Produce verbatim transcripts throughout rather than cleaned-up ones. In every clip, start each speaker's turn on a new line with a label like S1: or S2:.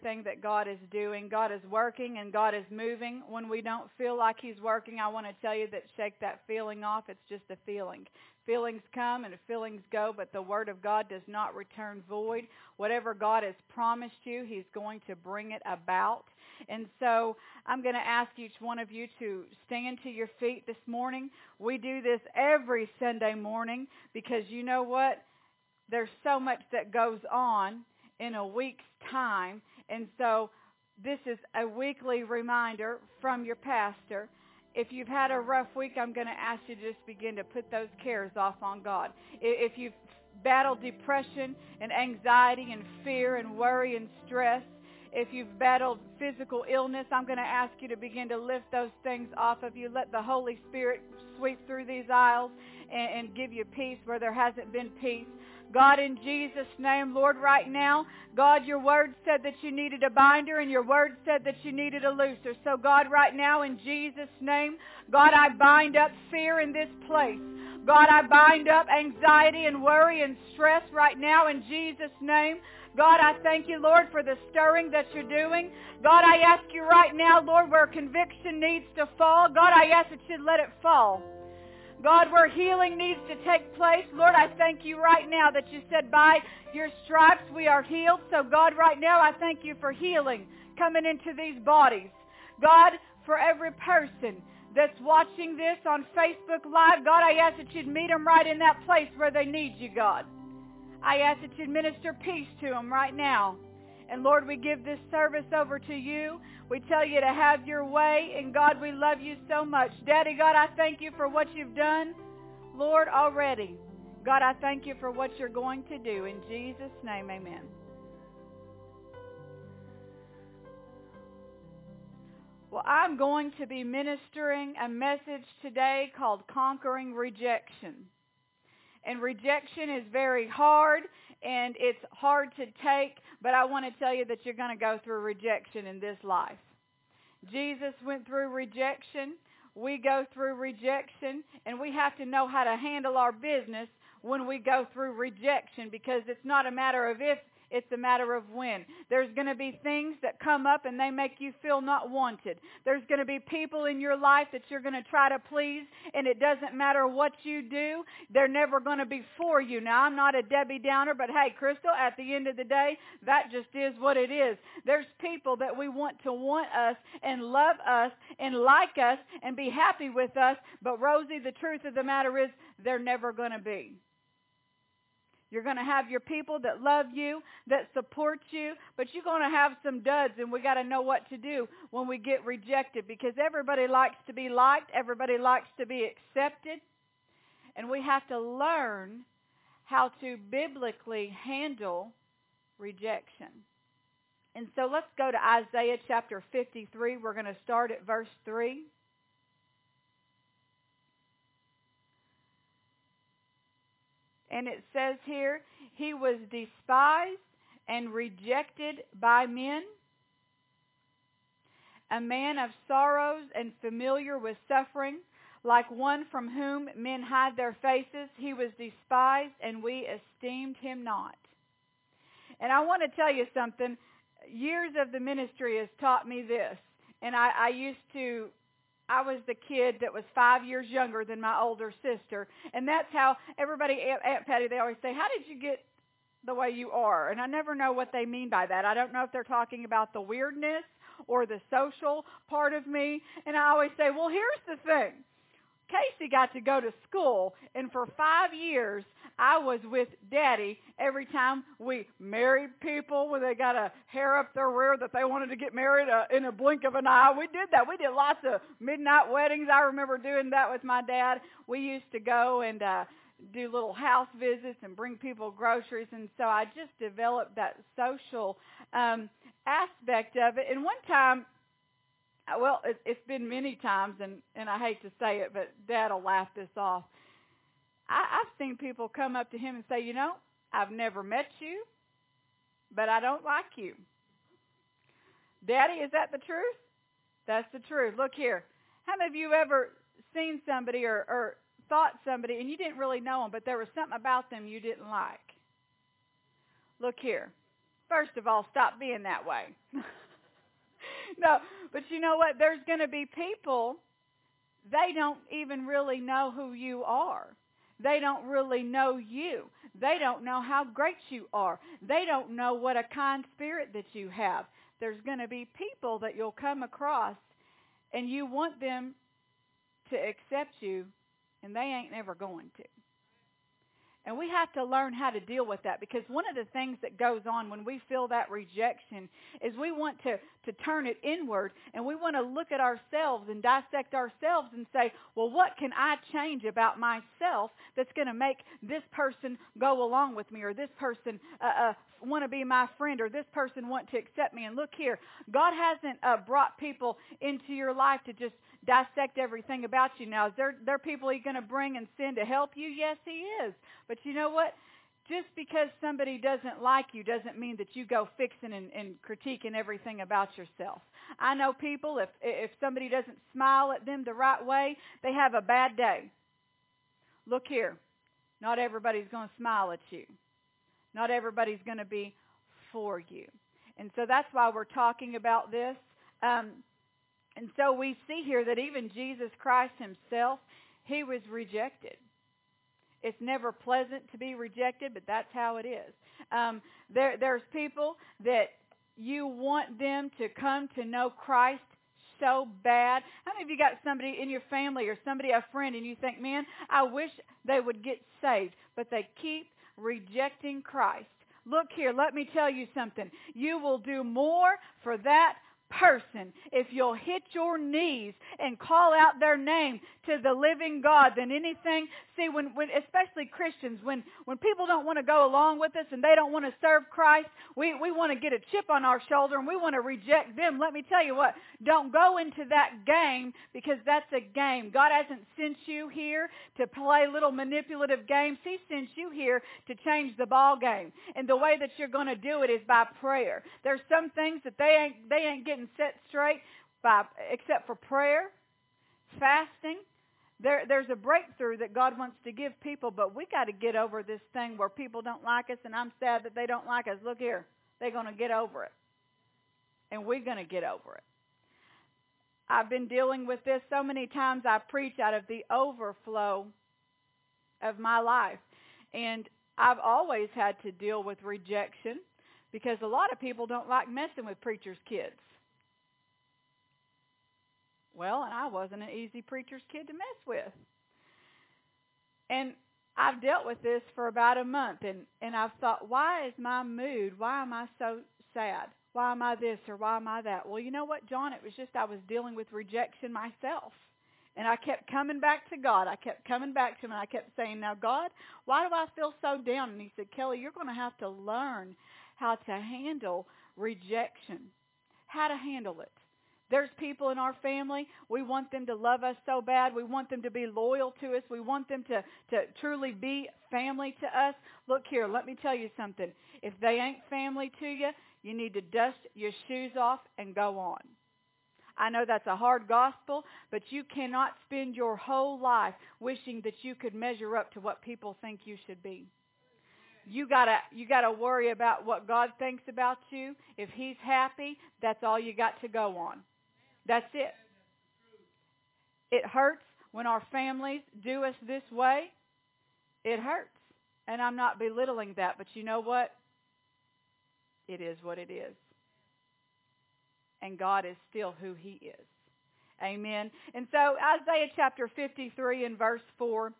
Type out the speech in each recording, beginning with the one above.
S1: thing that God is doing. God is working and God is moving. When we don't feel like He's working, I want to tell you that shake that feeling off. It's just a feeling. Feelings come and feelings go, but the Word of God does not return void. Whatever God has promised you, He's going to bring it about. And so I'm going to ask each one of you to stand to your feet this morning. We do this every Sunday morning because you know what? There's so much that goes on in a week's time. And so this is a weekly reminder from your pastor. If you've had a rough week, I'm going to ask you to just begin to put those cares off on God. If you've battled depression and anxiety and fear and worry and stress, if you've battled physical illness, I'm going to ask you to begin to lift those things off of you. Let the Holy Spirit sweep through these aisles and, and give you peace where there hasn't been peace. God, in Jesus' name, Lord, right now, God, your word said that you needed a binder and your word said that you needed a looser. So, God, right now, in Jesus' name, God, I bind up fear in this place. God, I bind up anxiety and worry and stress right now in Jesus' name. God, I thank you, Lord, for the stirring that you're doing. God, I ask you right now, Lord, where conviction needs to fall, God, I ask that you let it fall. God, where healing needs to take place, Lord, I thank you right now that you said by your stripes we are healed. So, God, right now I thank you for healing coming into these bodies. God, for every person that's watching this on Facebook Live, God, I ask that you'd meet them right in that place where they need you, God. I ask that you'd minister peace to them right now. And Lord, we give this service over to you. We tell you to have your way. And God, we love you so much. Daddy, God, I thank you for what you've done, Lord, already. God, I thank you for what you're going to do. In Jesus' name, amen. Well, I'm going to be ministering a message today called Conquering Rejection. And rejection is very hard, and it's hard to take, but I want to tell you that you're going to go through rejection in this life. Jesus went through rejection. We go through rejection, and we have to know how to handle our business when we go through rejection, because it's not a matter of if, it's a matter of when. There's going to be things that come up and they make you feel not wanted. There's going to be people in your life that you're going to try to please, and it doesn't matter what you do. They're never going to be for you. Now, I'm not a Debbie Downer, but hey, Crystal, at the end of the day, that just is what it is. There's people that we want to want us and love us and like us and be happy with us, but Rosie, the truth of the matter is they're never going to be. You're going to have your people that love you, that support you, but you're going to have some duds, and we got to know what to do when we get rejected, because everybody likes to be liked, everybody likes to be accepted, and we have to learn how to biblically handle rejection. And so let's go to Isaiah chapter fifty-three. We're going to start at verse three. And it says here, he was despised and rejected by men, a man of sorrows and familiar with suffering, like one from whom men hide their faces. He was despised, and we esteemed him not. And I want to tell you something. Years of the ministry has taught me this. And I, I used to... I was the kid that was five years younger than my older sister. And that's how everybody, Aunt, Aunt Patty, they always say, how did you get the way you are? And I never know what they mean by that. I don't know if they're talking about the weirdness or the social part of me. And I always say, well, here's the thing. Casey got to go to school, and for five years, I was with Daddy every time we married people when they got a hair up their rear that they wanted to get married uh, in a blink of an eye. We did that. We did lots of midnight weddings. I remember doing that with my dad. We used to go and uh, do little house visits and bring people groceries, and so I just developed that social um, aspect of it. And one time, well, it, it's been many times, and, and I hate to say it, but Dad will laugh this off. I, I've seen people come up to him and say, you know, I've never met you, but I don't like you. Daddy, is that the truth? That's the truth. Look here. How many of you ever seen somebody or, or thought somebody, and you didn't really know them, but there was something about them you didn't like? Look here. First of all, stop being that way. No, but you know what? There's going to be people, they don't even really know who you are. They don't really know you. They don't know how great you are. They don't know what a kind spirit that you have. There's going to be people that you'll come across, and you want them to accept you, and they ain't never going to. And we have to learn how to deal with that, because one of the things that goes on when we feel that rejection is we want to, to turn it inward, and we want to look at ourselves and dissect ourselves and say, well, what can I change about myself that's going to make this person go along with me, or this person uh, uh, want to be my friend, or this person want to accept me? And look here, God hasn't uh, brought people into your life to just dissect everything about you. Now, is there, there are people He's going to bring and send to help you? Yes, He is. But you know what? Just because somebody doesn't like you doesn't mean that you go fixing and, and critiquing everything about yourself. I know people, if if somebody doesn't smile at them the right way, they have a bad day. Look here. Not everybody's going to smile at you. Not everybody's going to be for you. And so that's why we're talking about this. Um, and so we see here that even Jesus Christ Himself, He was rejected. It's never pleasant to be rejected, but that's how it is. Um, there, there's people that you want them to come to know Christ so bad. How many of you got somebody in your family or somebody, a friend, and you think, man, I wish they would get saved, but they keep rejecting Christ? Look here, let me tell you something. You will do more for that person if you'll hit your knees and call out their name to the living God than anything. See, when, when especially Christians, when, when people don't want to go along with us and they don't want to serve Christ, we, we want to get a chip on our shoulder and we want to reject them. Let me tell you what, don't go into that game, because that's a game. God hasn't sent you here to play little manipulative games. He sent you here to change the ball game. And the way that you're going to do it is by prayer. There's some things that they ain't they ain't getting set straight by except for prayer, fasting. There, there's a breakthrough that God wants to give people, but we got to get over this thing where people don't like us, and I'm sad that they don't like us. Look here, they're going to get over it, and we're going to get over it. I've been dealing with this so many times. I preach out of the overflow of my life, and I've always had to deal with rejection, because a lot of people don't like messing with preachers' kids. Well, and I wasn't an easy preacher's kid to mess with. And I've dealt with this for about a month, and, and I've thought, why is my mood, why am I so sad? Why am I this or why am I that? Well, you know what, John? It was just I was dealing with rejection myself. And I kept coming back to God. I kept coming back to Him, and I kept saying, now, God, why do I feel so down? And He said, Kelly, you're going to have to learn how to handle rejection, how to handle it. There's people in our family, we want them to love us so bad. We want them to be loyal to us. We want them to, to truly be family to us. Look here, let me tell you something. If they ain't family to you, you need to dust your shoes off and go on. I know that's a hard gospel, but you cannot spend your whole life wishing that you could measure up to what people think you should be. You gotta, you gotta worry about what God thinks about you. If He's happy, that's all you got to go on. That's it. It hurts when our families do us this way. It hurts. And I'm not belittling that, but you know what? It is what it is. And God is still who He is. Amen. And so Isaiah chapter fifty-three and verse four,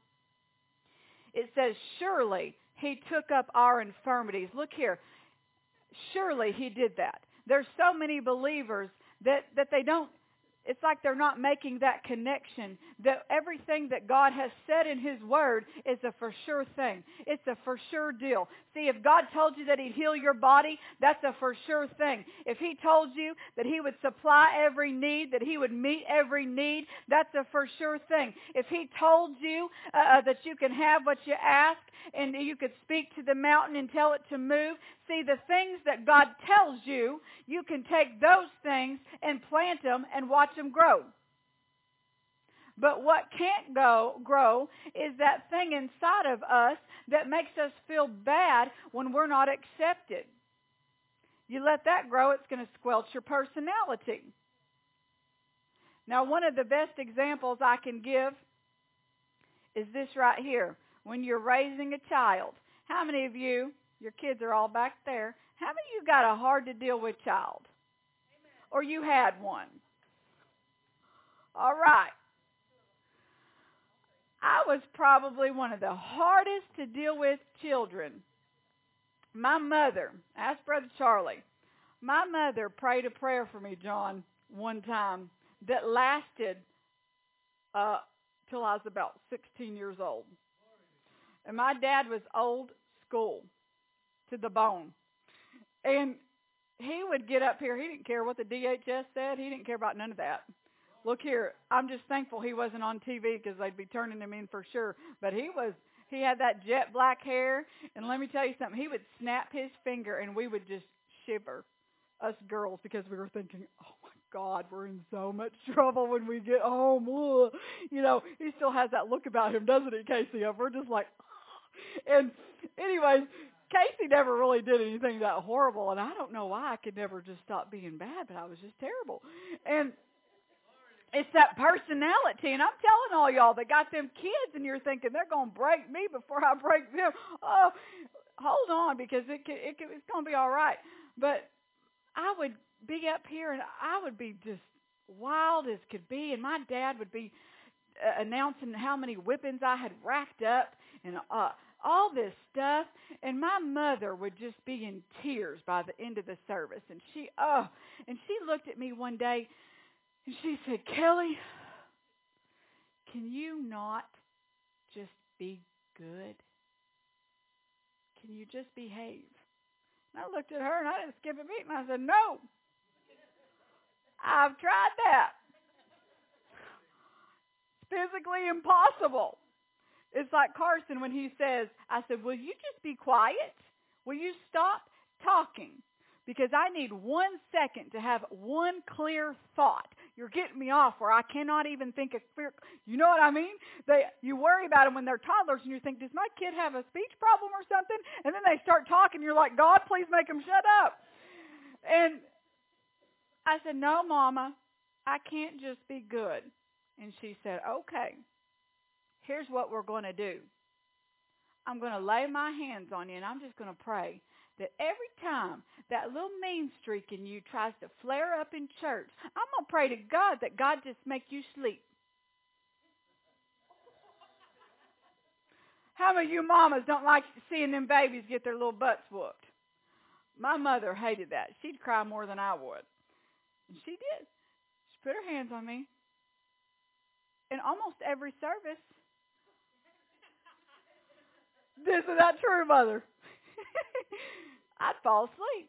S1: it says, surely He took up our infirmities. Look here. Surely He did that. There's so many believers that, that they don't, it's like they're not making that connection, that everything that God has said in His Word is a for sure thing. It's a for sure deal. See, if God told you that He'd heal your body, that's a for sure thing. If He told you that He would supply every need, that He would meet every need, that's a for sure thing. If He told you uh, that you can have what you ask, and you could speak to the mountain and tell it to move, see, the things that God tells you, you can take those things and plant them and watch them grow. But what can't go grow is that thing inside of us that makes us feel bad when we're not accepted. You let that grow, it's going to squelch your personality. Now, one of the best examples I can give is this right here. When you're raising a child, how many of you, your kids are all back there, how many of you got a hard-to-deal-with child? Amen. Or you had one? All right. I was probably one of the hardest to deal with children. My mother, ask Brother Charlie, my mother prayed a prayer for me, John, one time that lasted uh, till I was about sixteen years old. And my dad was old school to the bone. And he would get up here. He didn't care what the D H S said. He didn't care about none of that. Look here, I'm just thankful he wasn't on T V because they'd be turning him in for sure. But he was, he had that jet black hair. And let me tell you something. He would snap his finger and we would just shiver, us girls, because we were thinking, oh, my God, we're in so much trouble when we get home. Ugh. You know, he still has that look about him, doesn't he, Casey? We're just like, oh. And anyways, Casey never really did anything that horrible. And I don't know why I could never just stop being bad, but I was just terrible. And it's that personality, and I'm telling all y'all that got them kids, and you're thinking they're going to break me before I break them. Oh, hold on, because it, can, it can, it's going to be all right. But I would be up here, and I would be just wild as could be, and my dad would be uh, announcing how many whippings I had racked up, and uh, all this stuff. And my mother would just be in tears by the end of the service, and she, oh, and she looked at me one day. And she said, Kelly, can you not just be good? Can you just behave? And I looked at her and I didn't skip a beat and I said, no, I've tried that. It's physically impossible. It's like Carson when he says, I said, will you just be quiet? Will you stop talking? Because I need one second to have one clear thought. You're getting me off where I cannot even think of clear. You know what I mean? They, you worry about them when they're toddlers and you think, does my kid have a speech problem or something? And then they start talking. You're like, God, please make them shut up. And I said, no, Mama, I can't just be good. And she said, okay, here's what we're going to do. I'm going to lay my hands on you and I'm just going to pray that every time that little mean streak in you tries to flare up in church, I'm going to pray to God that God just make you sleep. How many of you mamas don't like seeing them babies get their little butts whooped? My mother hated that. She'd cry more than I would. And she did. She put her hands on me. In almost every service. Isn't that true, Mother? I'd fall asleep.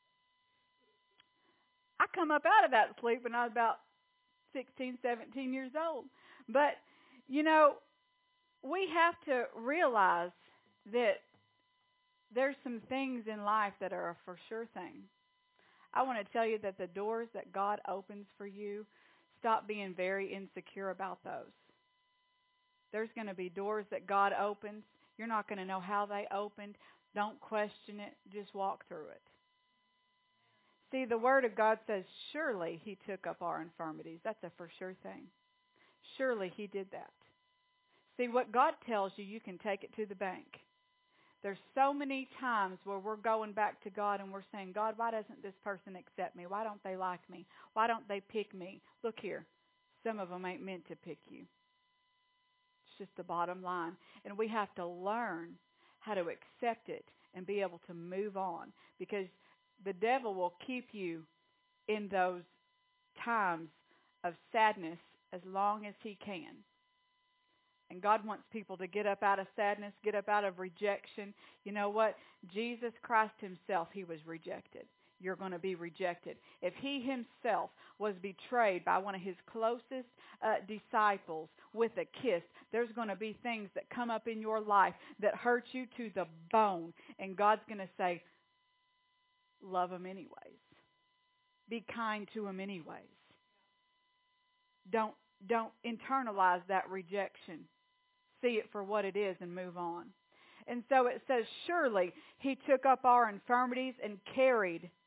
S1: I come up out of that sleep when I was about sixteen, seventeen years old. But, you know, we have to realize that there's some things in life that are a for sure thing. I want to tell you that the doors that God opens for you, stop being very insecure about those. There's going to be doors that God opens. You're not going to know how they opened. Don't question it. Just walk through it. See, the Word of God says, surely He took up our infirmities. That's a for sure thing. Surely He did that. See, what God tells you, you can take it to the bank. There's so many times where we're going back to God and we're saying, God, why doesn't this person accept me? Why don't they like me? Why don't they pick me? Look here. Some of them ain't meant to pick you. It's just the bottom line. And we have to learn how to accept it and be able to move on, because the devil will keep you in those times of sadness as long as he can. And God wants people to get up out of sadness, get up out of rejection. You know what? Jesus Christ himself, he was rejected. You're going to be rejected. If he himself was betrayed by one of his closest uh, disciples with a kiss, there's going to be things that come up in your life that hurt you to the bone. And God's going to say, love them anyways. Be kind to them anyways. Don't, don't internalize that rejection. See it for what it is and move on. And so it says, surely he took up our infirmities and carried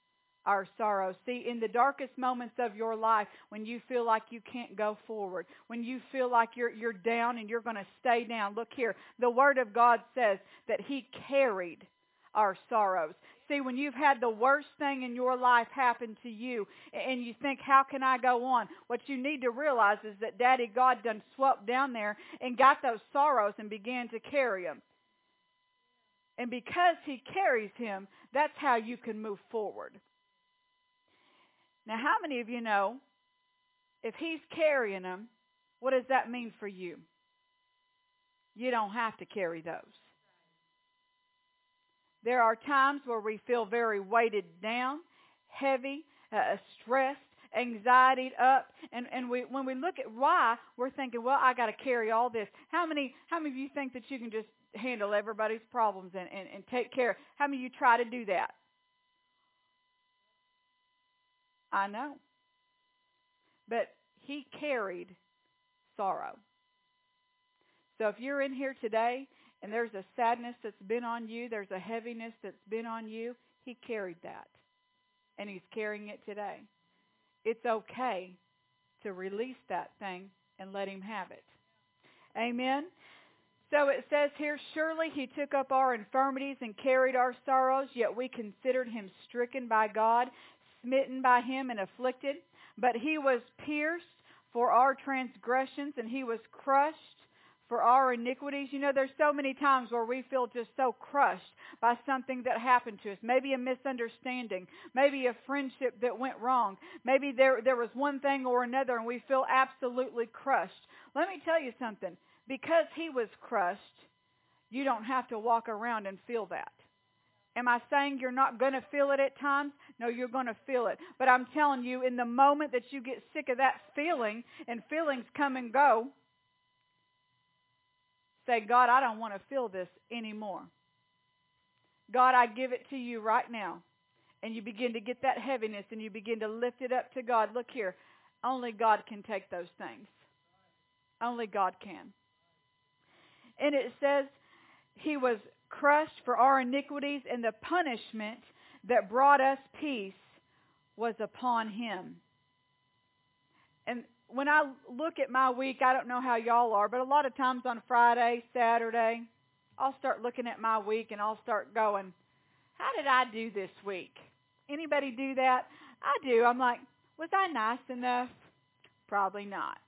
S1: our sorrows. See, in the darkest moments of your life, when you feel like you can't go forward, when you feel like you're you're down and you're going to stay down, look here. The Word of God says that He carried our sorrows. See, when you've had the worst thing in your life happen to you and you think, how can I go on? What you need to realize is that Daddy God done swept down there and got those sorrows and began to carry them. And because He carries him, that's how you can move forward. Now, how many of you know, if He's carrying them, what does that mean for you? You don't have to carry those. There are times where we feel very weighted down, heavy, uh, stressed, anxiety up, and and we when we look at why, we're thinking, well, I got to carry all this. How many how many of you think that you can just handle everybody's problems and, and, and take care? How many of you try to do that? I know. But He carried sorrow. So if you're in here today and there's a sadness that's been on you, there's a heaviness that's been on you, He carried that. And He's carrying it today. It's okay to release that thing and let Him have it. Amen? So it says here, surely He took up our infirmities and carried our sorrows, yet we considered Him stricken by God, smitten by Him and afflicted. But He was pierced for our transgressions, and He was crushed for our iniquities. You know, there's so many times where we feel just so crushed by something that happened to us. Maybe a misunderstanding. Maybe a friendship that went wrong. Maybe there, there was one thing or another and we feel absolutely crushed. Let me tell you something. Because He was crushed, you don't have to walk around and feel that. Am I saying you're not going to feel it at times? No, you're going to feel it. But I'm telling you, in the moment that you get sick of that feeling, and feelings come and go, say, God, I don't want to feel this anymore. God, I give it to you right now. And you begin to get that heaviness and you begin to lift it up to God. Look here, only God can take those things. Only God can. And it says, He was crushed for our iniquities, and the punishment that brought us peace was upon Him. And when I look at my week, I don't know how y'all are, but a lot of times on Friday, Saturday, I'll start looking at my week and I'll start going, how did I do this week? Anybody do that? I do. I'm like, was I nice enough? Probably not.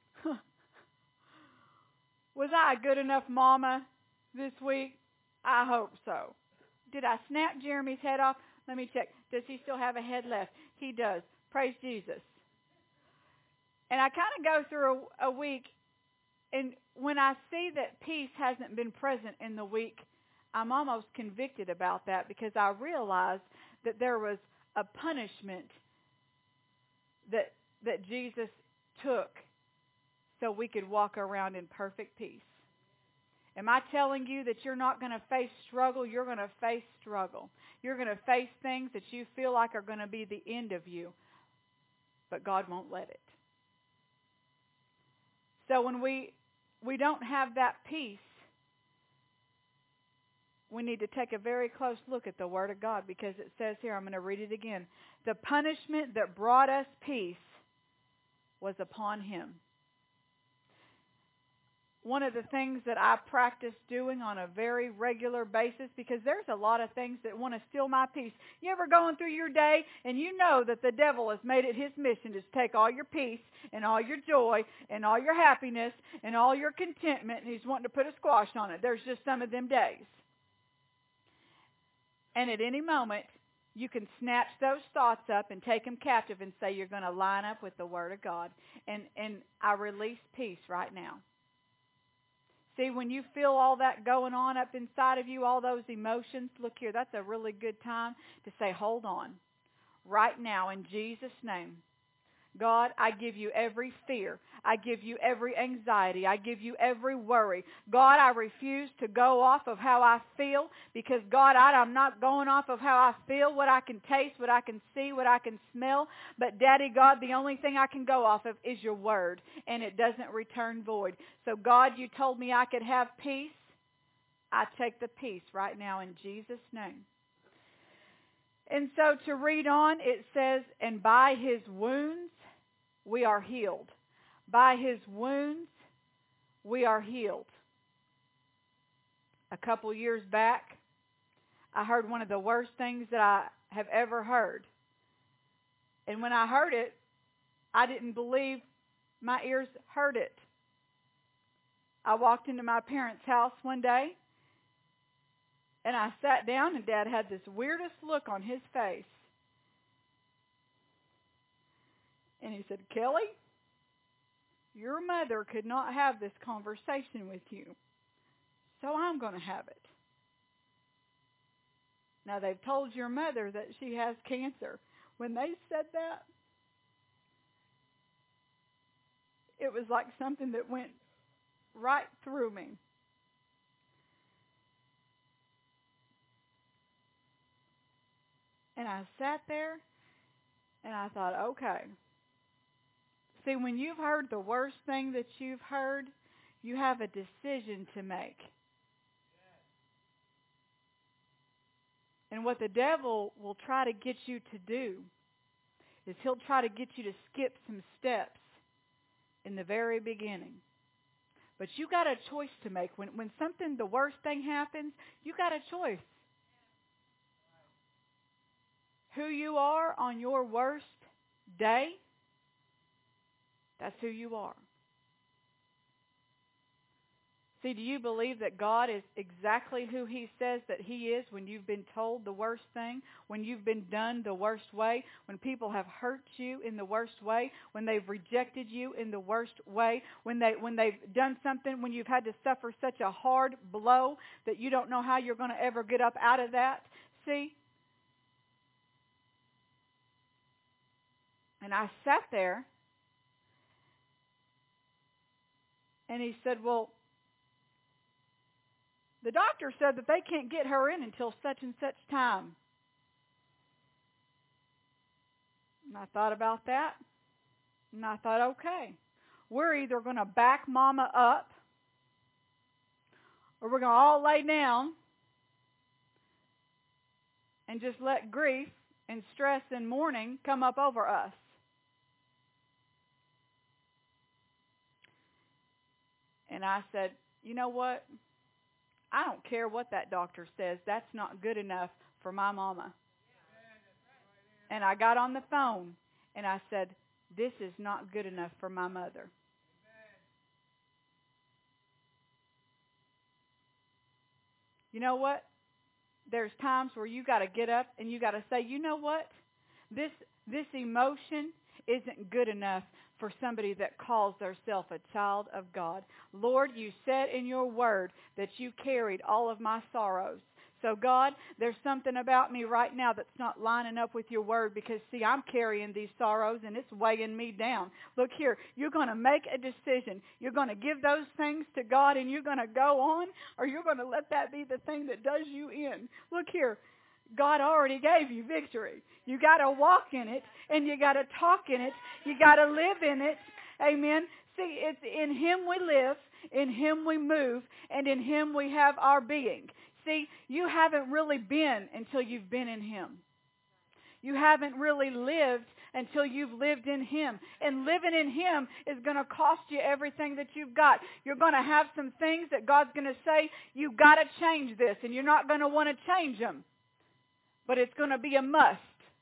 S1: Was I a good enough mama this week? I hope so. Did I snap Jeremy's head off? Let me check. Does he still have a head left? He does. Praise Jesus. And I kind of go through a, a week, and when I see that peace hasn't been present in the week, I'm almost convicted about that, because I realized that there was a punishment that that Jesus took so we could walk around in perfect peace. Am I telling you that you're not going to face struggle? You're going to face struggle. You're going to face things that you feel like are going to be the end of you, but God won't let it. So when we we don't have that peace, we need to take a very close look at the Word of God, because it says here, I'm going to read it again. The punishment that brought us peace was upon Him. One of the things that I practice doing on a very regular basis, because there's a lot of things that want to steal my peace. You ever going through your day and you know that the devil has made it his mission to take all your peace and all your joy and all your happiness and all your contentment, and he's wanting to put a squash on it. There's just some of them days. And at any moment, you can snatch those thoughts up and take them captive and say you're going to line up with the Word of God. And, and I release peace right now. See, when you feel all that going on up inside of you, all those emotions, look here, that's a really good time to say, hold on. Right now, in Jesus' name, God, I give you every fear. I give you every anxiety. I give you every worry. God, I refuse to go off of how I feel, because, God, I, I'm not going off of how I feel, what I can taste, what I can see, what I can smell. But, Daddy God, the only thing I can go off of is your Word, and it doesn't return void. So, God, you told me I could have peace. I take the peace right now in Jesus' name. And so to read on, it says, and by his wounds we are healed. By his wounds we are healed. A couple years back, I heard one of the worst things that I have ever heard. And when I heard it, I didn't believe my ears heard it. I walked into my parents' house one day, and I sat down, and Dad had this weirdest look on his face. And he said, Kelly, your mother could not have this conversation with you, so I'm going to have it. Now, they've told your mother that she has cancer. When they said that, it was like something that went right through me. And I sat there, and I thought, okay. See, when you've heard the worst thing that you've heard, you have a decision to make. And what the devil will try to get you to do is he'll try to get you to skip some steps in the very beginning. But you got a choice to make. When when something, the worst thing happens, you got a choice. Who you are on your worst day, that's who you are. See, do you believe that God is exactly who he says that he is when you've been told the worst thing, when you've been done the worst way, when people have hurt you in the worst way, when they've rejected you in the worst way, when, they, when they've done something, when you've had to suffer such a hard blow that you don't know how you're going to ever get up out of that? See? And I sat there, and he said, well, the doctor said that they can't get her in until such and such time. And I thought about that. And I thought, okay, we're either going to back Mama up, or we're going to all lay down and just let grief and stress and mourning come up over us. And I said, you know what? I don't care what that doctor says. That's not good enough for my mama. And I got on the phone and I said, this is not good enough for my mother. You know what? There's times where you got to get up and you got to say, you know what? This this emotion isn't good enough for somebody that calls themselves a child of God. Lord, you said in your word that you carried all of my sorrows. So God, there's something about me right now that's not lining up with your word because, see, I'm carrying these sorrows and it's weighing me down. Look here, you're going to make a decision. You're going to give those things to God and you're going to go on, or you're going to let that be the thing that does you in. Look here. God already gave you victory. You got to walk in it, and you got to talk in it. You got to live in it. Amen. See, it's in Him we live, in Him we move, and in Him we have our being. See, you haven't really been until you've been in Him. You haven't really lived until you've lived in Him. And living in Him is going to cost you everything that you've got. You're going to have some things that God's going to say, you've got to change this, and you're not going to want to change them. But it's going to be a must.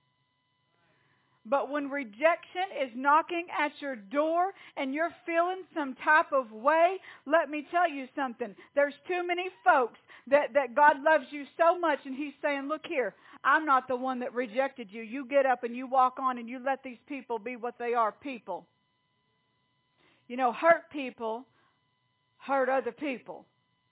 S1: But when rejection is knocking at your door and you're feeling some type of way, let me tell you something. There's too many folks that, that God loves you so much and He's saying, look here, I'm not the one that rejected you. You get up and you walk on and you let these people be what they are, people. You know, hurt people hurt other people.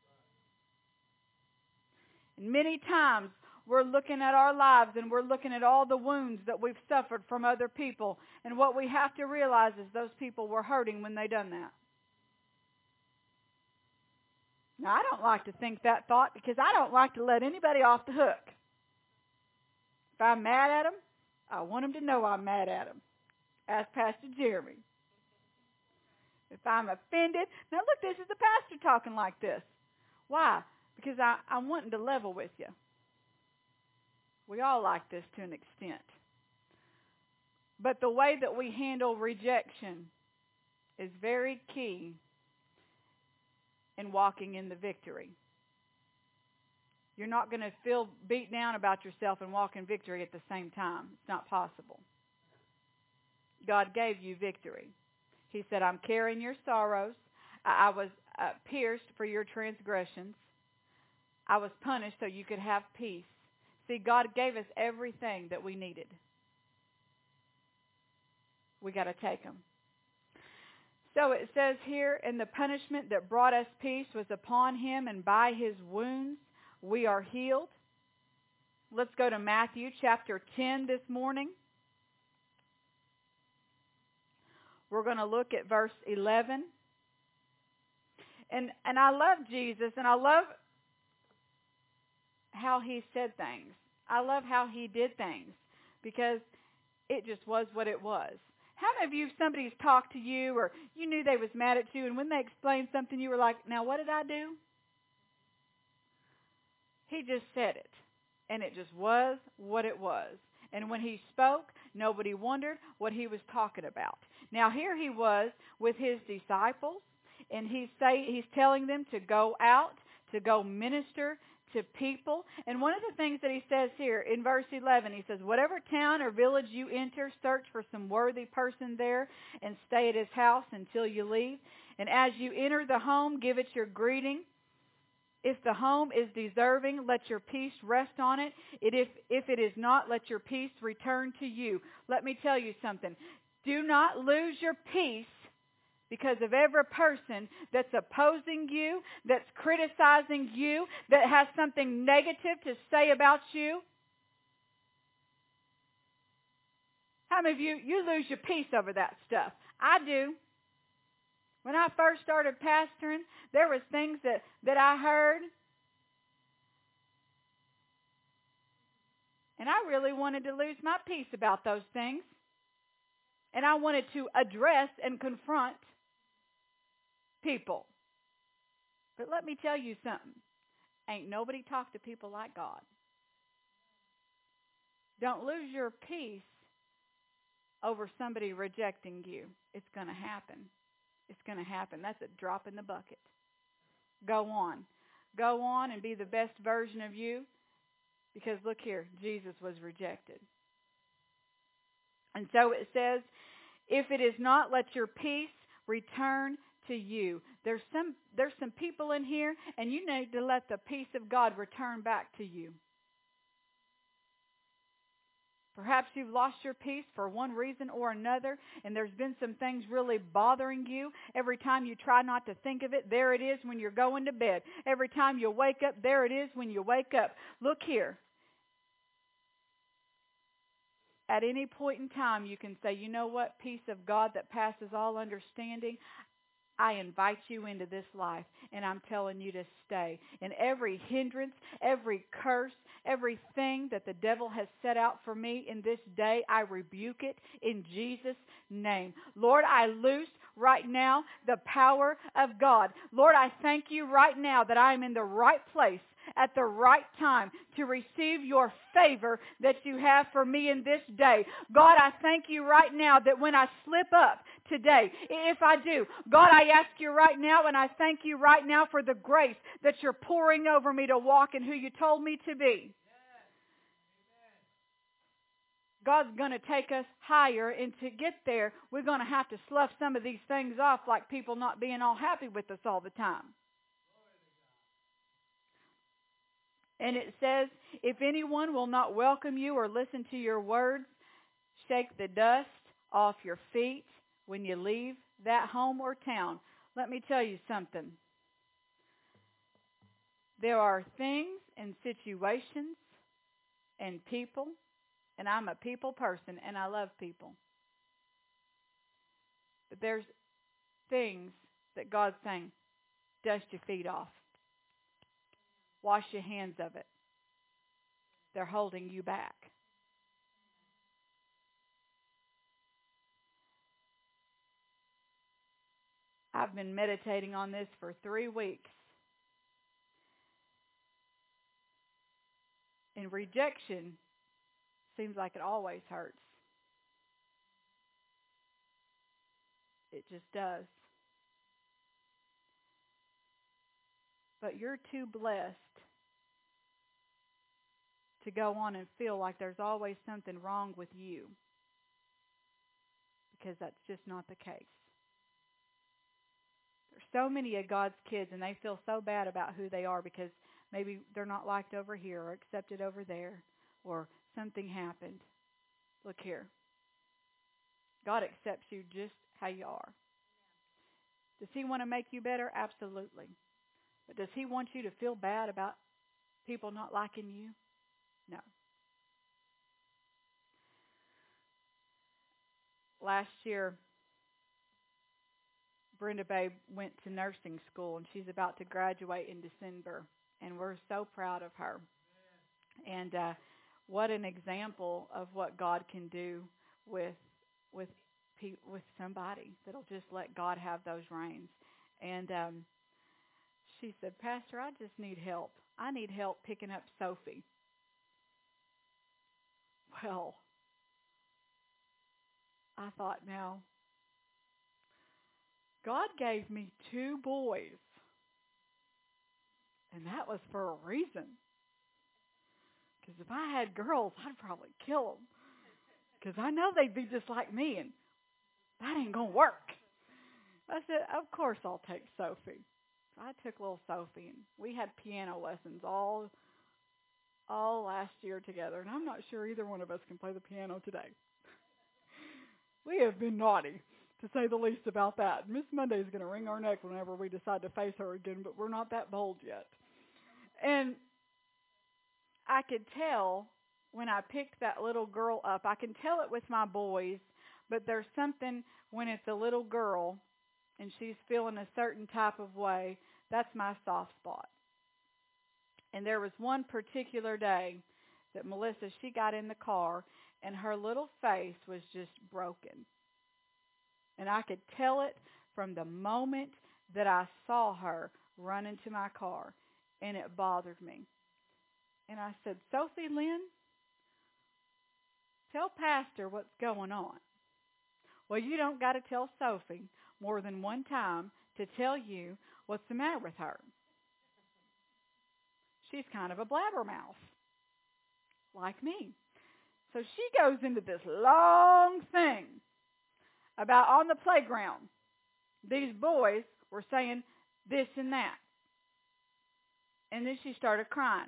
S1: And many times, we're looking at our lives and we're looking at all the wounds that we've suffered from other people. And what we have to realize is those people were hurting when they done that. Now, I don't like to think that thought because I don't like to let anybody off the hook. If I'm mad at them, I want them to know I'm mad at them. Ask Pastor Jeremy. If I'm offended, now look, this is the pastor talking like this. Why? Because I, I'm wanting to level with you. We all like this to an extent. But the way that we handle rejection is very key in walking in the victory. You're not going to feel beat down about yourself and walk in victory at the same time. It's not possible. God gave you victory. He said, I'm carrying your sorrows. I was uh, pierced for your transgressions. I was punished so you could have peace. See, God gave us everything that we needed. We got to take them. So it says here, and the punishment that brought us peace was upon him, and by his wounds we are healed. Let's go to Matthew chapter ten this morning. We're going to look at verse eleven. And and I love Jesus, and I love how he said things. I love how he did things, because it just was what it was. How many of you, if somebody's talked to you, or you knew they was mad at you, and when they explained something, you were like, now what did I do? He just said it, and it just was what it was. And when he spoke, nobody wondered what he was talking about. Now here he was with his disciples, and he's say he's telling them to go out, to go minister to people. And one of the things that he says here in verse eleven, he says, whatever town or village you enter, search for some worthy person there and stay at his house until you leave. And as you enter the home, give it your greeting. If the home is deserving, let your peace rest on it. it if, if it is not, let your peace return to you. Let me tell you something. Do not lose your peace because of every person that's opposing you, that's criticizing you, that has something negative to say about you. How many of you, you lose your peace over that stuff? I do. When I first started pastoring, there was things that, that I heard, and I really wanted to lose my peace about those things. And I wanted to address and confront people. But let me tell you something. Ain't nobody talked to people like God. Don't lose your peace over somebody rejecting you. It's going to happen. It's going to happen. That's a drop in the bucket. Go on. Go on and be the best version of you, because look here, Jesus was rejected. And so it says, if it is not, let your peace return to you. There's some there's some people in here, and you need to let the peace of God return back to you. Perhaps you've lost your peace for one reason or another, and there's been some things really bothering you. Every time you try not to think of it, there it is when you're going to bed. Every time you wake up, there it is when you wake up. Look here. At any point in time, you can say, you know what, peace of God that passes all understanding, I invite you into this life, and I'm telling you to stay. And every hindrance, every curse, everything that the devil has set out for me in this day, I rebuke it in Jesus' name. Lord, I loose right now the power of God. Lord, I thank you right now that I am in the right place at the right time to receive your favor that you have for me in this day. God, I thank you right now that when I slip up today, if I do, God, I ask you right now, and I thank you right now for the grace that you're pouring over me to walk in who you told me to be. God's going to take us higher, and to get there, we're going to have to slough some of these things off, like people not being all happy with us all the time. And it says, if anyone will not welcome you or listen to your words, shake the dust off your feet when you leave that home or town. Let me tell you something. There are things and situations and people, and I'm a people person, and I love people. But there's things that God's saying, dust your feet off. Wash your hands of it. They're holding you back. I've been meditating on this for three weeks. And rejection seems like it always hurts. It just does. But you're too blessed to go on and feel like there's always something wrong with you, because that's just not the case. There's so many of God's kids, and they feel so bad about who they are because maybe they're not liked over here or accepted over there, or something happened. Look here. God accepts you just how you are. Does He want to make you better? Absolutely. But does He want you to feel bad about people not liking you? No. Last year, Brenda Babe went to nursing school, and she's about to graduate in December, and we're so proud of her. And uh, what an example of what God can do with with with somebody that'll just let God have those reins. And um, she said, Pastor, I just need help. I need help picking up Sophie. Well, I thought, now, God gave me two boys, and that was for a reason. Because if I had girls, I'd probably kill them. Because I know they'd be just like me, and that ain't going to work. I said, of course I'll take Sophie. So I took little Sophie, and we had piano lessons all all last year together, and I'm not sure either one of us can play the piano today. We have been naughty, to say the least, about that. Miss Monday is going to wring our neck whenever we decide to face her again, but we're not that bold yet. And I could tell when I picked that little girl up, I can tell it with my boys, but there's something when it's a little girl and she's feeling a certain type of way, that's my soft spot. And there was one particular day that Melissa, she got in the car, and her little face was just broken. And I could tell it from the moment that I saw her run into my car, and it bothered me. And I said, Sophie Lynn, tell Pastor what's going on. Well, you don't got to tell Sophie more than one time to tell you what's the matter with her. She's kind of a blabbermouth, like me. So she goes into this long thing about on the playground, these boys were saying this and that. And then she started crying.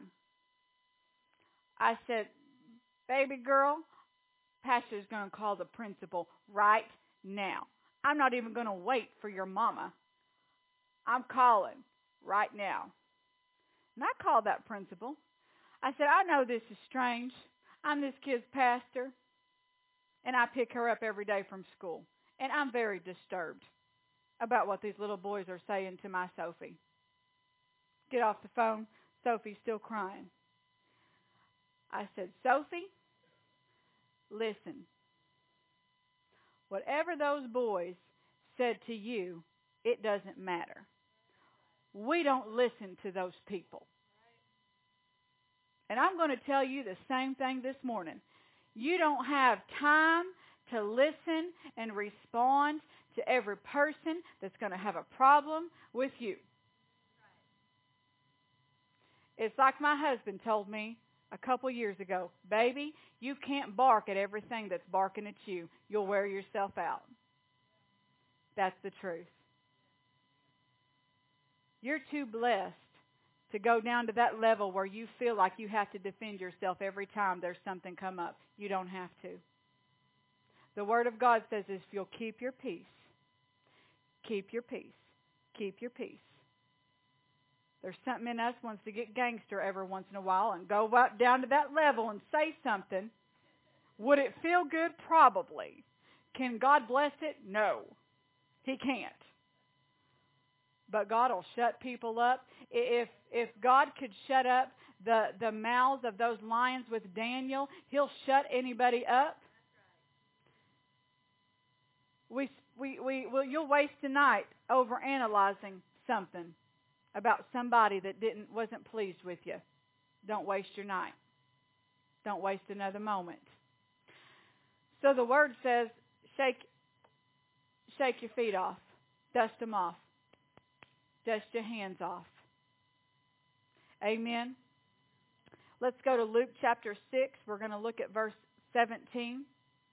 S1: I said, baby girl, Pastor's going to call the principal right now. I'm not even going to wait for your mama. I'm calling right now. And I called that principal. I said, I know this is strange. I'm this kid's pastor, and I pick her up every day from school. And I'm very disturbed about what these little boys are saying to my Sophie. Get off the phone. Sophie's still crying. I said, Sophie, listen. Whatever those boys said to you, it doesn't matter. We don't listen to those people. And I'm going to tell you the same thing this morning. You don't have time to listen and respond to every person that's going to have a problem with you. It's like my husband told me a couple years ago, baby, you can't bark at everything that's barking at you. You'll wear yourself out. That's the truth. You're too blessed to go down to that level where you feel like you have to defend yourself every time there's something come up. You don't have to. The Word of God says if you'll keep your peace, keep your peace, keep your peace. There's something in us wants to get gangster every once in a while and go up down to that level and say something. Would it feel good? Probably. Can God bless it? No. He can't. But God will shut people up. If if God could shut up the, the mouths of those lions with Daniel, He'll shut anybody up. We we we well, you'll waste a night over analyzing something about somebody that didn't wasn't pleased with you. Don't waste your night. Don't waste another moment. So the Word says, shake, shake your feet off. Dust them off. Dust your hands off. Amen. Let's go to Luke chapter six. We're going to look at verse seventeen.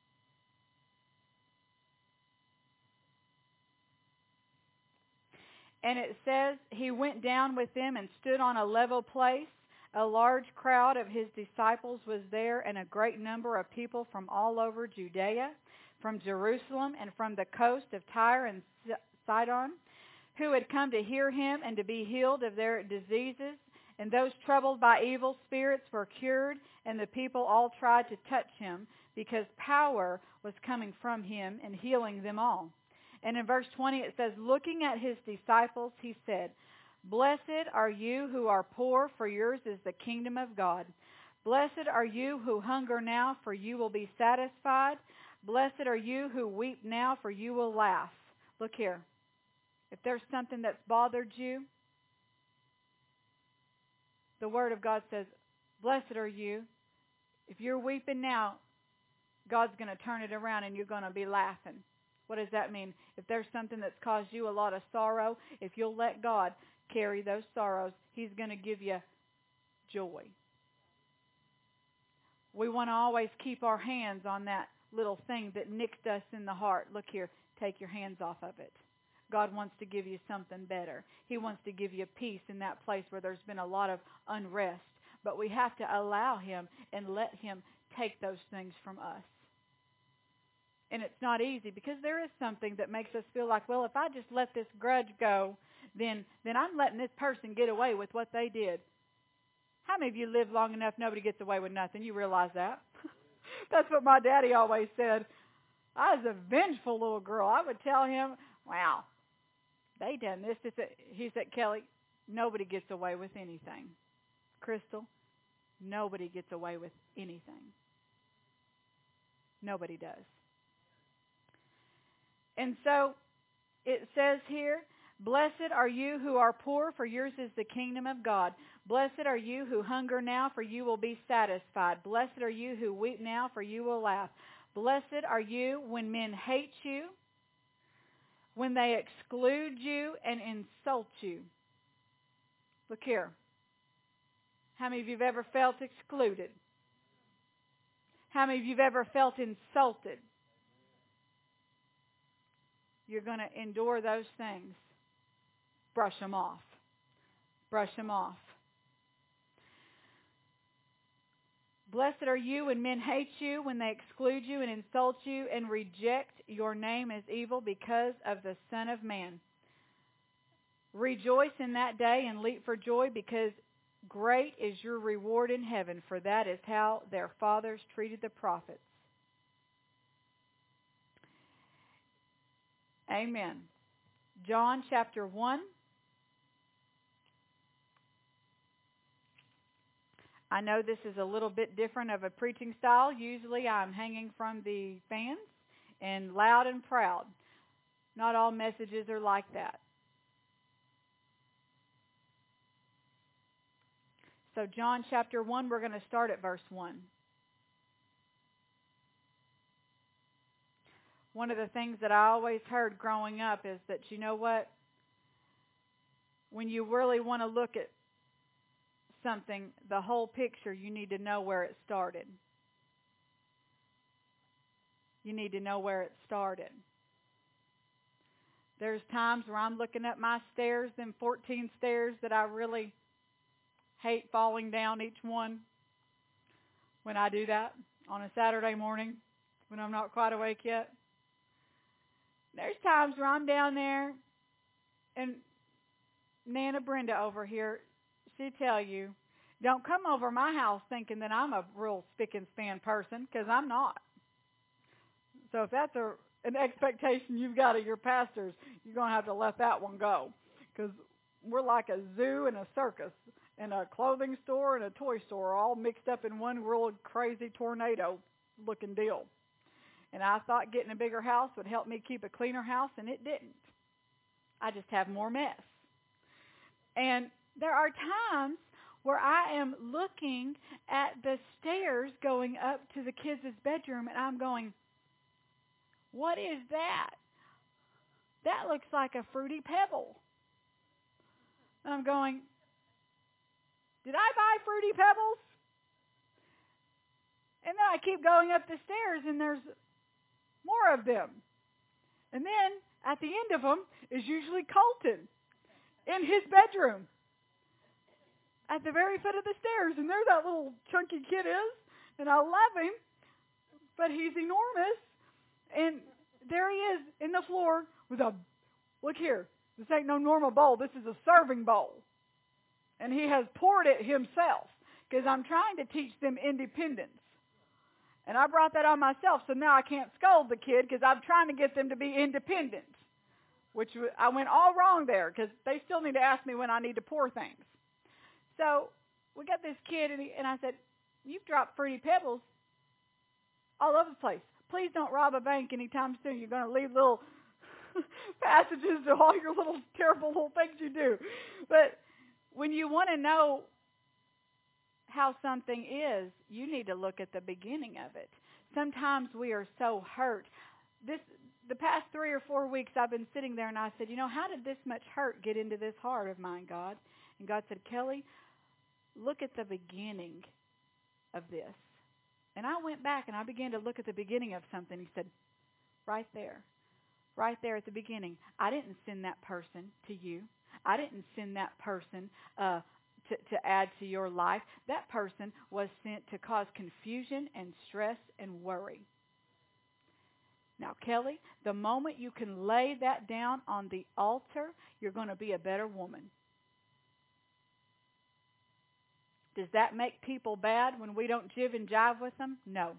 S1: And it says, he went down with them and stood on a level place. A large crowd of his disciples was there, and a great number of people from all over Judea, from Jerusalem, and from the coast of Tyre and Sidon, who had come to hear him and to be healed of their diseases. And those troubled by evil spirits were cured, and the people all tried to touch him, because power was coming from him and healing them all. And in verse twenty it says, looking at his disciples, he said, blessed are you who are poor, for yours is the kingdom of God. Blessed are you who hunger now, for you will be satisfied. Blessed are you who weep now, for you will laugh. Look here. If there's something that's bothered you, the Word of God says, blessed are you. If you're weeping now, God's going to turn it around and you're going to be laughing. What does that mean? If there's something that's caused you a lot of sorrow, if you'll let God carry those sorrows, He's going to give you joy. We want to always keep our hands on that little thing that nicked us in the heart. Look here, take your hands off of it. God wants to give you something better. He wants to give you peace in that place where there's been a lot of unrest. But we have to allow Him and let Him take those things from us. And it's not easy, because there is something that makes us feel like, well, if I just let this grudge go, then then I'm letting this person get away with what they did. How many of you live long enough nobody gets away with nothing? You realize that? That's what my daddy always said. I was a vengeful little girl. I would tell him, wow, they done this. this. He said, Kelly, nobody gets away with anything. Crystal, nobody gets away with anything. Nobody does. And so it says here, blessed are you who are poor, for yours is the kingdom of God. Blessed are you who hunger now, for you will be satisfied. Blessed are you who weep now, for you will laugh. Blessed are you when men hate you, when they exclude you and insult you. Look here. How many of you have ever felt excluded? How many of you have ever felt insulted? You're going to endure those things. Brush them off. Brush them off. Blessed are you when men hate you, when they exclude you and insult you and reject your name as evil because of the Son of Man. Rejoice in that day and leap for joy, because great is your reward in heaven, for that is how their fathers treated the prophets. Amen. John chapter one. I know this is a little bit different of a preaching style. Usually I'm hanging from the fans and loud and proud. Not all messages are like that. So John chapter one, we're going to start at verse one. One of the things that I always heard growing up is that, you know what? When you really want to look at something, the whole picture, you need to know where it started. You need to know where it started. There's times where I'm looking up my stairs, them fourteen stairs that I really hate falling down each one. When I do that on a Saturday morning when I'm not quite awake yet. There's times where I'm down there, and Nana Brenda over here, she'll tell you, don't come over my house thinking that I'm a real spick and span person, because I'm not. So if that's a, an expectation you've got of your pastors, you're going to have to let that one go, because we're like a zoo and a circus and a clothing store and a toy store all mixed up in one real crazy tornado-looking deal. And I thought getting a bigger house would help me keep a cleaner house, and it didn't. I just have more mess. And there are times where I am looking at the stairs going up to the kids' bedroom, and I'm going, What is that? That looks like a fruity pebble. And I'm going, did I buy fruity pebbles? And then I keep going up the stairs, and there's more of them. And then at the end of them is usually Colton in his bedroom at the very foot of the stairs. And there that little chunky kid is, and I love him, but he's enormous. And there he is in the floor with a, look here, this ain't no normal bowl. This is a serving bowl. And he has poured it himself because I'm trying to teach them independence. And I brought that on myself, so now I can't scold the kid because I'm trying to get them to be independent, which I went all wrong there because they still need to ask me when I need to pour things. So we got this kid, and, he, and I said, you've dropped fruity pebbles all over the place. Please don't rob a bank anytime soon. You're going to leave little passages to all your little terrible little things you do. But when you want to know how something is, you need to look at the beginning of it. Sometimes we are so hurt. This the past three or four weeks I've been sitting there and I said, you know, how did this much hurt get into this heart of mine, God? And God said, Kelly, look at the beginning of this. And I went back and I began to look at the beginning of something. He said, right there, right there at the beginning. I didn't send that person to you. I didn't send that person uh To, to add to your life. That person was sent to cause confusion and stress and worry. Now, Kelly, the moment you can lay that down on the altar, you're going to be a better woman. Does that make people bad when we don't jive and jive with them? No.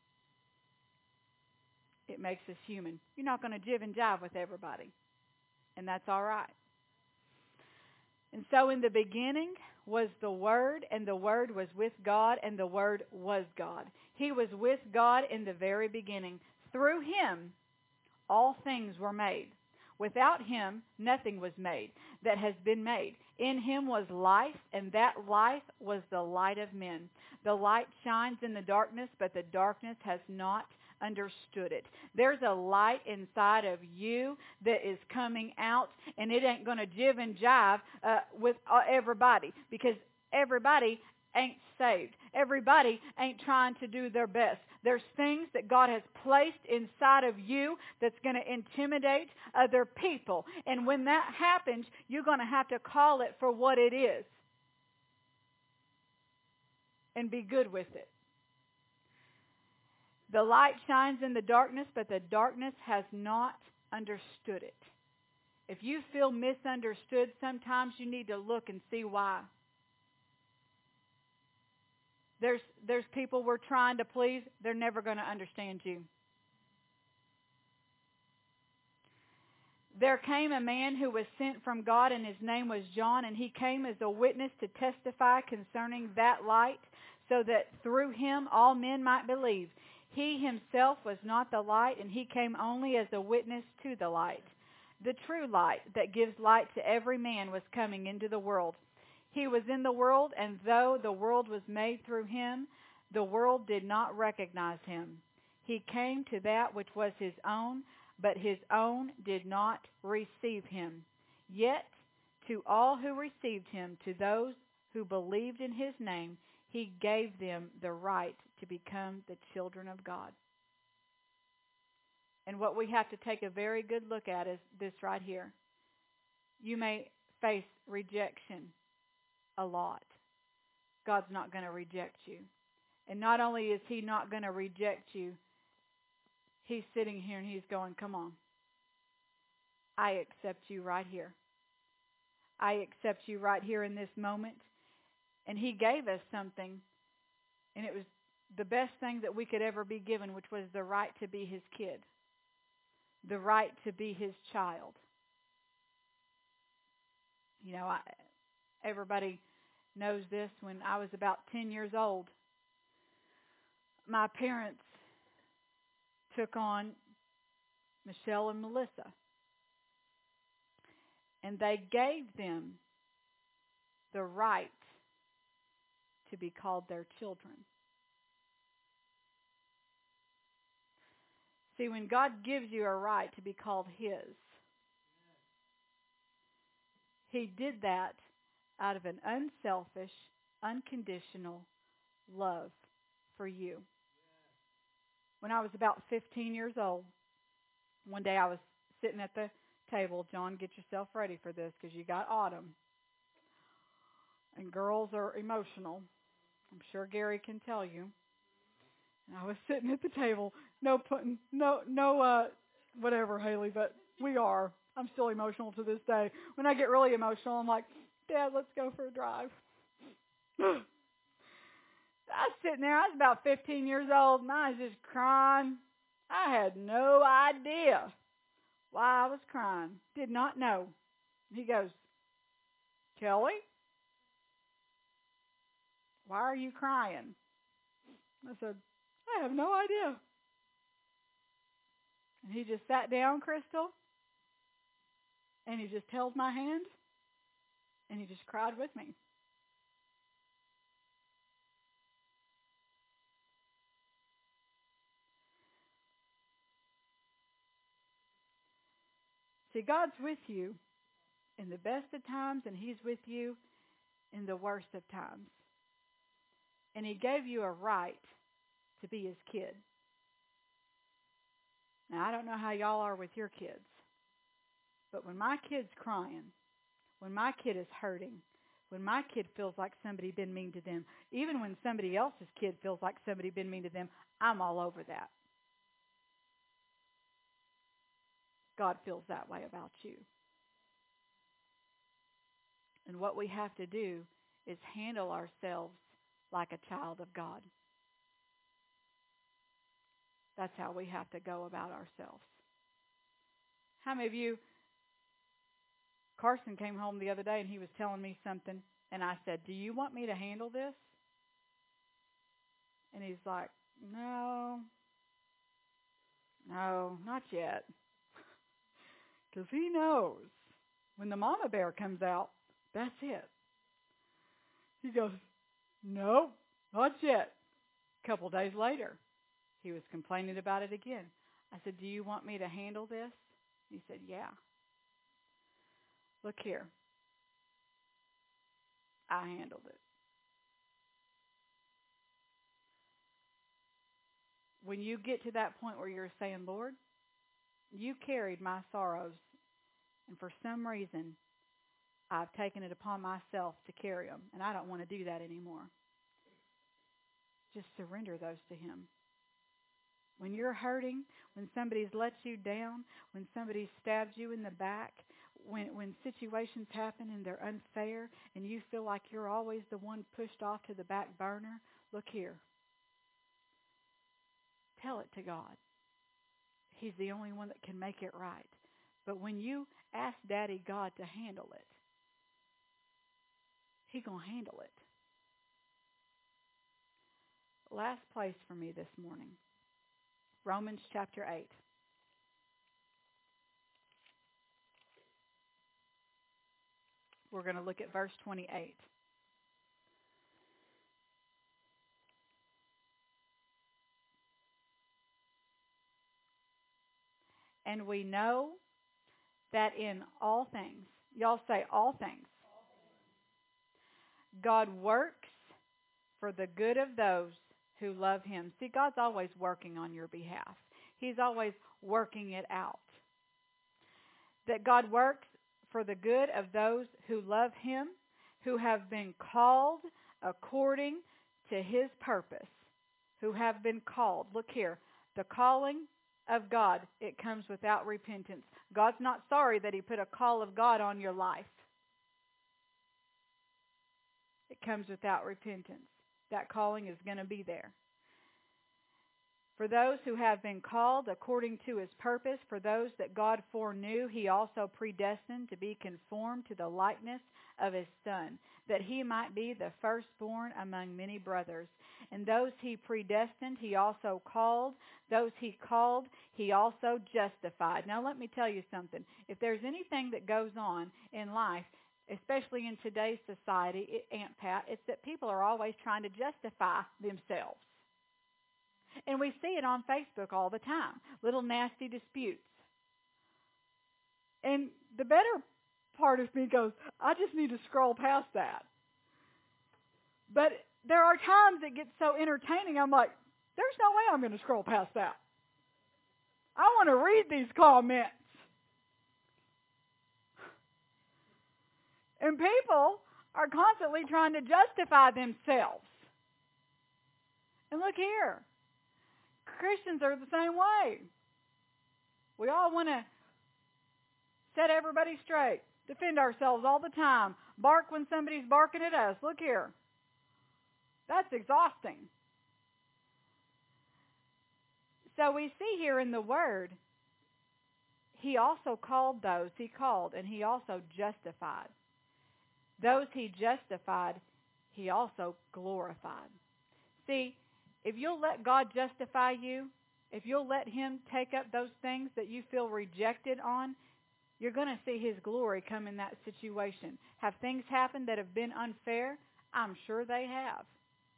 S1: It makes us human. You're not going to jive and jive with everybody. And that's all right. And so in the beginning was the Word, and the Word was with God, and the Word was God. He was with God in the very beginning. Through Him, all things were made. Without Him, nothing was made that has been made. In Him was life, and that life was the light of men. The light shines in the darkness, but the darkness has not understood it. There's a light inside of you that is coming out, and it ain't going to jive and jive uh, with uh, everybody, because everybody ain't saved. Everybody ain't trying to do their best. There's things that God has placed inside of you that's going to intimidate other people. And when that happens, you're going to have to call it for what it is and be good with it. The light shines in the darkness, but the darkness has not understood it. If you feel misunderstood, sometimes you need to look and see why. There's, there's people we're trying to please. They're never going to understand you. There came a man who was sent from God, and his name was John, and he came as a witness to testify concerning that light, so that through him all men might believe. He himself was not the light, and he came only as a witness to the light. The true light that gives light to every man was coming into the world. He was in the world, and though the world was made through him, the world did not recognize him. He came to that which was his own, but his own did not receive him. Yet to all who received him, to those who believed in his name, he gave them the right to become the children of God. And what we have to take a very good look at is this right here. You may face rejection a lot. God's not going to reject you. And not only is he not going to reject you, he's sitting here and he's going, come on. I accept you right here. I accept you right here in this moment. And he gave us something, and it was the best thing that we could ever be given, which was the right to be his kid, the right to be his child. You know, I, everybody knows this. When I was about ten years old, my parents took on Michelle and Melissa, and they gave them the right to be called their children. See, when God gives you a right to be called His, He did that out of an unselfish, unconditional love for you. When I was about fifteen years old, one day I was sitting at the table. John, get yourself ready for this because you got autumn. And girls are emotional. I'm sure Gary can tell you. And I was sitting at the table, no putting, no, no, uh, whatever, Haley, but we are. I'm still emotional to this day. When I get really emotional, I'm like, Dad, let's go for a drive. I was sitting there. I was about fifteen years old, and I was just crying. I had no idea why I was crying. Did not know. He goes, Kelly, why are you crying? I said, I have no idea. And he just sat down, Crystal, and he just held my hand, and he just cried with me. See, God's with you in the best of times, and He's with you in the worst of times. And He gave you a right to be His kid. Now, I don't know how y'all are with your kids, but when my kid's crying, when my kid is hurting, when my kid feels like somebody been mean to them, even when somebody else's kid feels like somebody been mean to them, I'm all over that. God feels that way about you. And what we have to do is handle ourselves like a child of God. That's how we have to go about ourselves. How many of you, Carson came home the other day and he was telling me something, and I said, do you want me to handle this? And he's like, no, no, not yet. Because he knows when the mama bear comes out, that's it. He goes, no, not yet. A couple days later, he was complaining about it again. I said, do you want me to handle this? He said, yeah. Look here. I handled it. When you get to that point where you're saying, Lord, you carried my sorrows, and for some reason, I've taken it upon myself to carry them, and I don't want to do that anymore. Just surrender those to Him. When you're hurting, when somebody's let you down, when somebody stabs you in the back, when when situations happen and they're unfair and you feel like you're always the one pushed off to the back burner, look here. Tell it to God. He's the only one that can make it right. But when you ask Daddy God to handle it, He's going to handle it. Last place for me this morning. Romans chapter eight. We're going to look at verse twenty-eight. And we know that in all things, y'all say all things, God works for the good of those who love Him. See, God's always working on your behalf. He's always working it out. That God works for the good of those who love Him, who have been called according to His purpose. Who have been called. Look here. The calling of God, it comes without repentance. God's not sorry that He put a call of God on your life. It comes without repentance. That calling is going to be there. For those who have been called according to His purpose, for those that God foreknew, He also predestined to be conformed to the likeness of His Son, that He might be the firstborn among many brothers. And those He predestined, He also called. Those He called, He also justified. Now let me tell you something. If there's anything that goes on in life, especially in today's society, Aunt Pat, it's that people are always trying to justify themselves. And we see it on Facebook all the time, little nasty disputes. And the better part of me goes, I just need to scroll past that. But there are times it gets so entertaining, I'm like, there's no way I'm going to scroll past that. I want to read these comments. And people are constantly trying to justify themselves. And look here. Christians are the same way. We all want to set everybody straight, defend ourselves all the time, bark when somebody's barking at us. Look here. That's exhausting. So we see here in the Word, He also called those He called, and He also justified. Those He justified, He also glorified. See, if you'll let God justify you, if you'll let Him take up those things that you feel rejected on, you're going to see His glory come in that situation. Have things happened that have been unfair? I'm sure they have.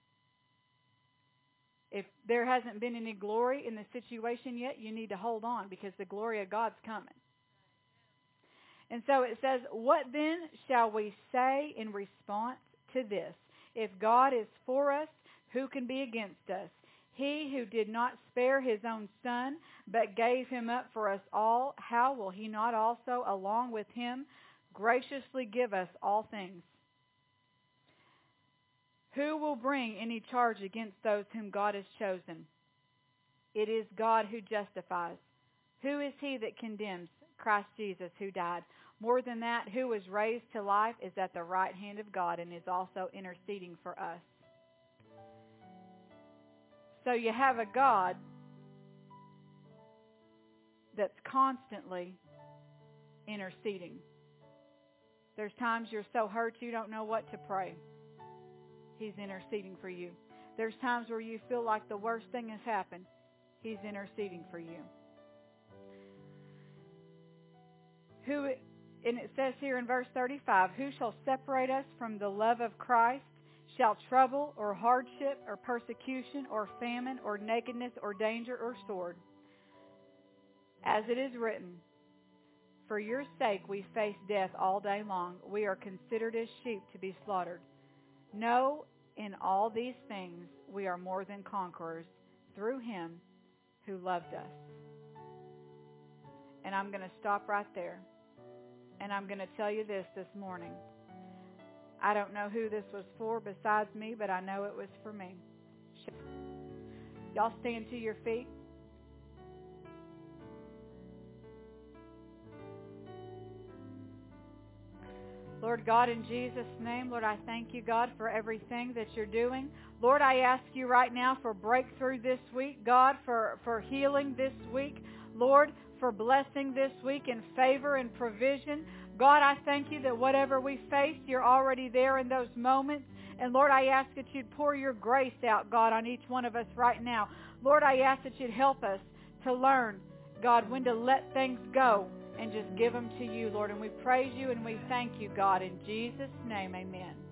S1: If there hasn't been any glory in the situation yet, you need to hold on because the glory of God's coming. And so it says, what then shall we say in response to this? If God is for us, who can be against us? He who did not spare His own Son, but gave Him up for us all, how will He not also, along with Him, graciously give us all things? Who will bring any charge against those whom God has chosen? It is God who justifies. Who is he that condemns? Christ Jesus, who died. More than that, who was raised to life, is at the right hand of God and is also interceding for us. So you have a God that's constantly interceding. There's times you're so hurt you don't know what to pray. He's interceding for you. There's times where you feel like the worst thing has happened. He's interceding for you. Who, and it says here in verse thirty-five, who shall separate us from the love of Christ? Shall trouble or hardship or persecution or famine or nakedness or danger or sword? As it is written, for your sake we face death all day long. We are considered as sheep to be slaughtered. No, in all these things we are more than conquerors through Him who loved us. And I'm going to stop right there. And I'm going to tell you this this morning. I don't know who this was for besides me, but I know it was for me. Y'all stand to your feet. Lord God, in Jesus' name, Lord, I thank you, God, for everything that you're doing. Lord, I ask you right now for breakthrough this week, God, for, for healing this week. Lord, for blessing this week and favor and provision. God, I thank you that whatever we face, you're already there in those moments. And Lord, I ask that you'd pour your grace out, God, on each one of us right now. Lord, I ask that you'd help us to learn, God, when to let things go and just give them to you, Lord. And we praise you and we thank you, God. In Jesus' name, amen.